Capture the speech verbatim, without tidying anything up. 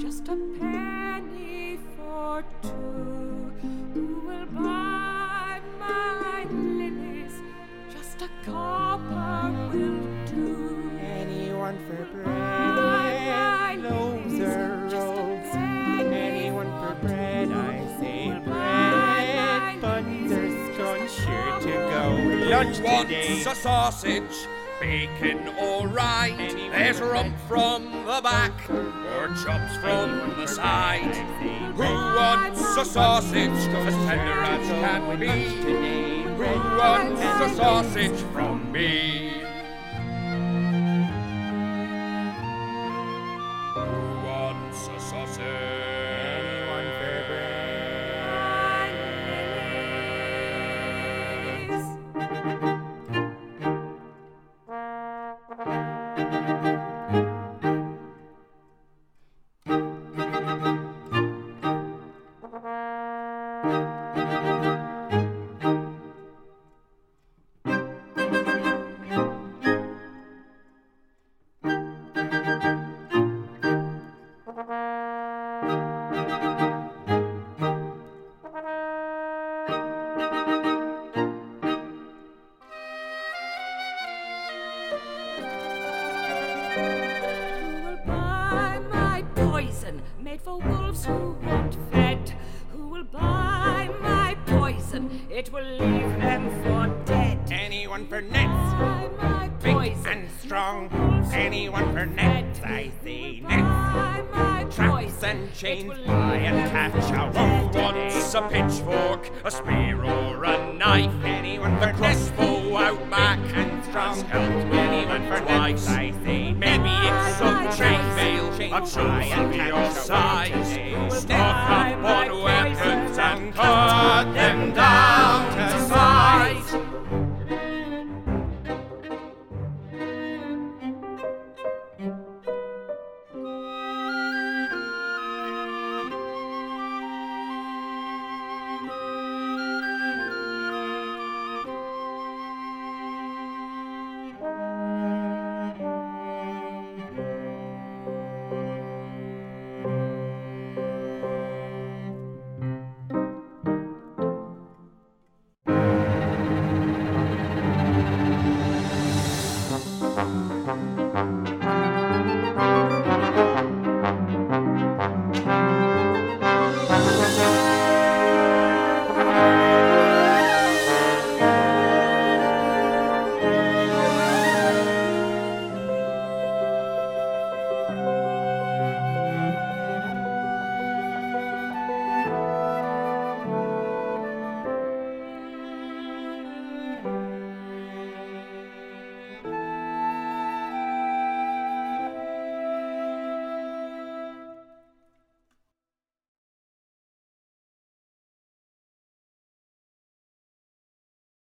just a penny for two. Who will buy my lilies? Just a copper will do. Anyone for bread, my loaves lilies, or just a rolls. penny Anyone for for bread, two. I say Who will bread. buy my Buns lilies? are scone Just a sure to copper go. will Lunch do. today. Wants a sausage, bacon all right. Anyone There's for rump from the back or chops from the side. Who wants a sausage as tender as can be? Who wants a sausage from me? Who wants a sausage? Anyone for bread? Who will buy my poison made for wolves who want fed? Who will buy my poison? It will leave them for dead. Anyone for nets? Buy my Big poison and strong. made for wolves who Anyone for want nets? fed. I say Who will nets. buy my Traps poison? and It chains, will buy leave and them catch for a dead. wolf. Wants a pitchfork, a spear or a knife? Anyone The for nets? crossbow out back and strong. has helped me Anyone for twice. nets? I say Maybe it's some my chainmail poison. I'd Buy show and for catch your a size. wolf today. Stock up on